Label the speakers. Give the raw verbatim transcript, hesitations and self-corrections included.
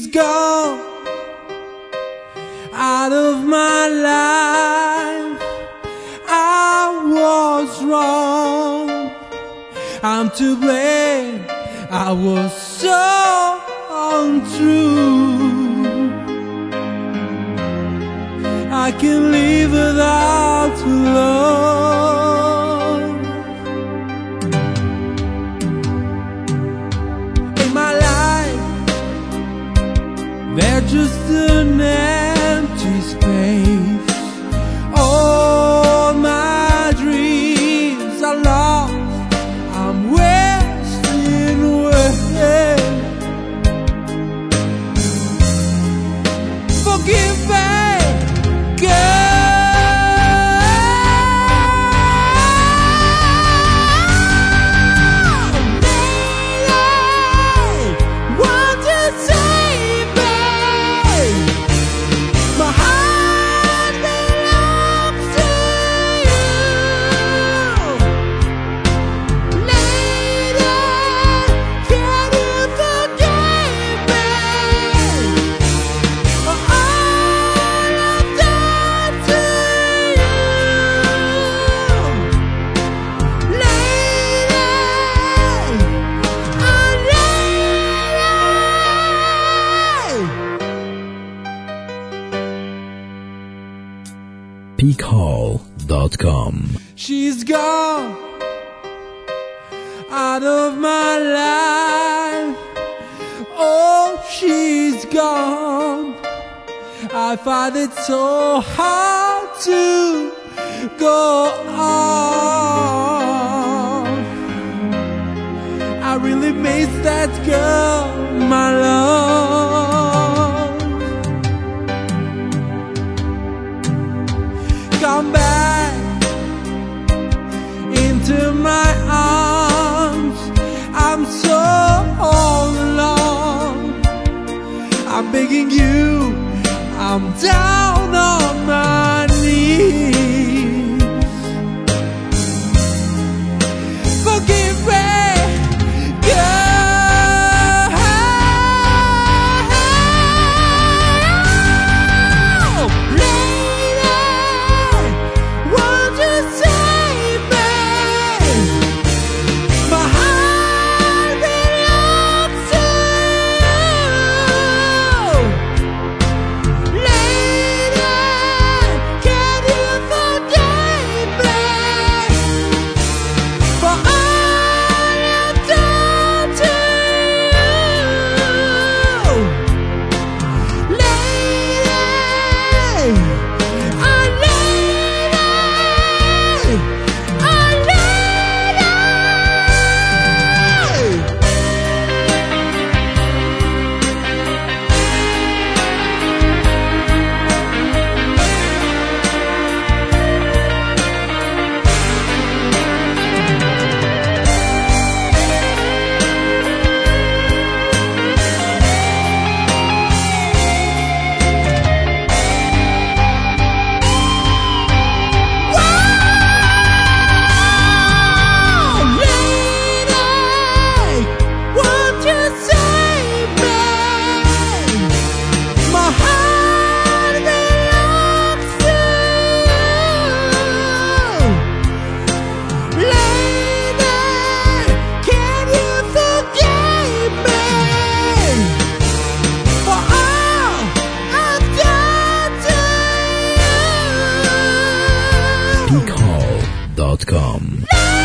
Speaker 1: She's gone out of my life. I was wrong, I'm to blame. I was so untrue. I can't live without love. In my life, there's just an empty space. All my dreams are lost, I'm wasting away. Forgive me, girl.
Speaker 2: peak hall dot com.
Speaker 1: She's gone out of my life. Oh, she's gone. I find it so hard to go on. I really miss that girl, my love. Come back into my arms. I'm so all alone. I'm begging you, I'm down on my knees. Forgive me, girl. Lady, won't you save me? My heart belongs to you. Lady, can you forgive me for all I've done to you? Lady, oh lady, oh lady.
Speaker 2: peak hall dot com.